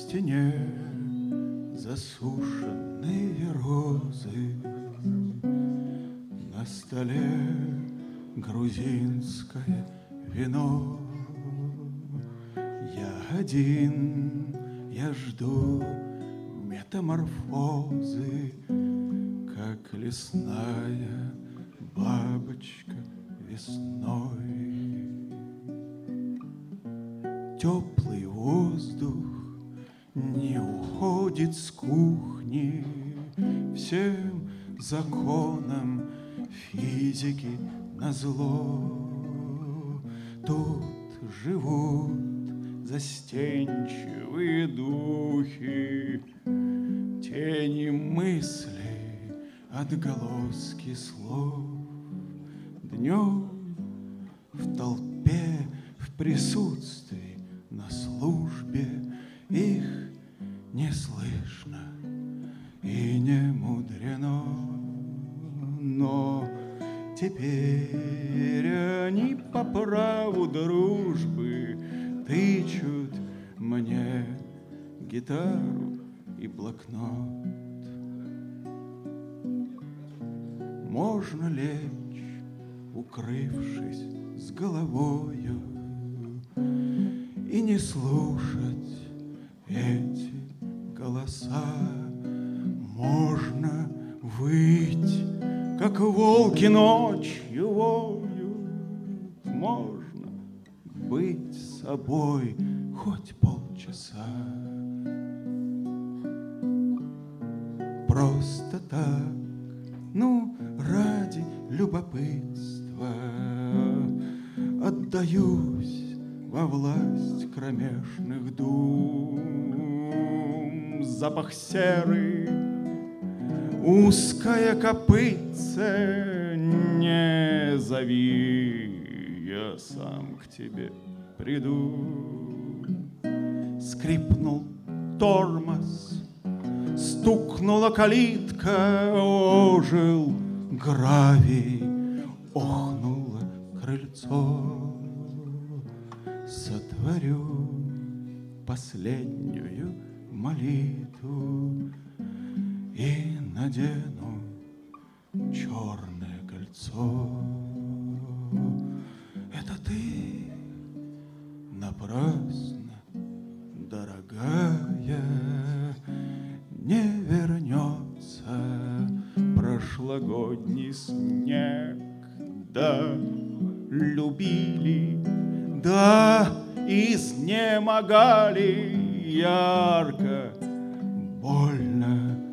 стене засушенные розы, на столе грузинское вино. Я один, я жду метаморфозы, как лесная бабочка весной. Теплый воздух не уходит с кухни, всем законам физики назло. Тут живут застенчивые духи, тени мыслей, отголоски слов. Днем в толпе, в присутствии, на службе их не слышно и не мудрено. Но теперь они по праву дружбы тычут мне гитару и блокнот. Можно лечь, укрывшись с головою, и не слушать эти голоса. Можно выть, как волки ночью воют. Можно быть собой хоть полчаса. Просто так, ну, ради любопытства отдаюсь во власть кромешных дум. Запах серы, узкое копытце, не зови, я сам к тебе приду. Скрипнул тормоз, стукнула калитка, ожил гравий, охнуло крыльцо. Сотворю последнюю молитву и надену черное кольцо. Это ты напрасно, дорогая, не вернется прошлогодний снег. Да, любили, да, изнемогали ярко, больно